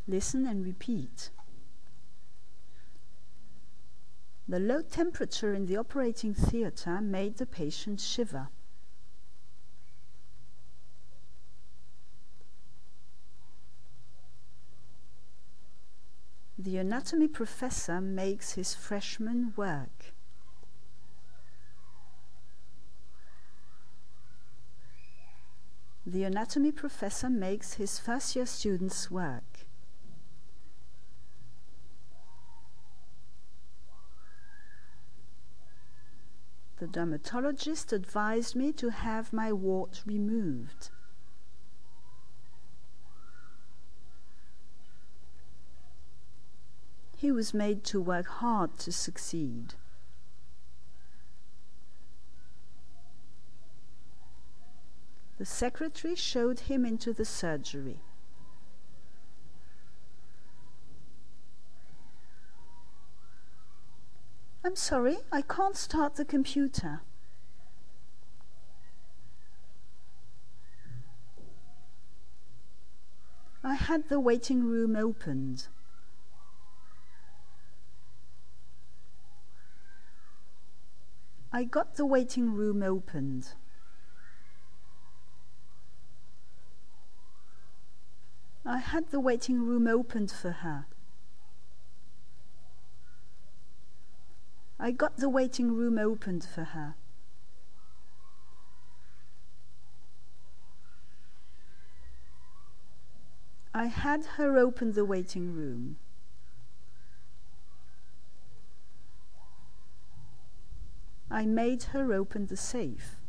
Listen and repeat. The low temperature in the operating theatre made the patient shiver. The anatomy professor makes his freshmen work. The anatomy professor makes his first-year students work. The dermatologist advised me to have my wart removed. He was made to work hard to succeed. The secretary showed him into the surgery. I'm sorry, I can't start the computer. I had the waiting room opened. I got the waiting room opened. I had the waiting room opened for her. I got the waiting room opened for her. I had her open the waiting room. I made her open the safe.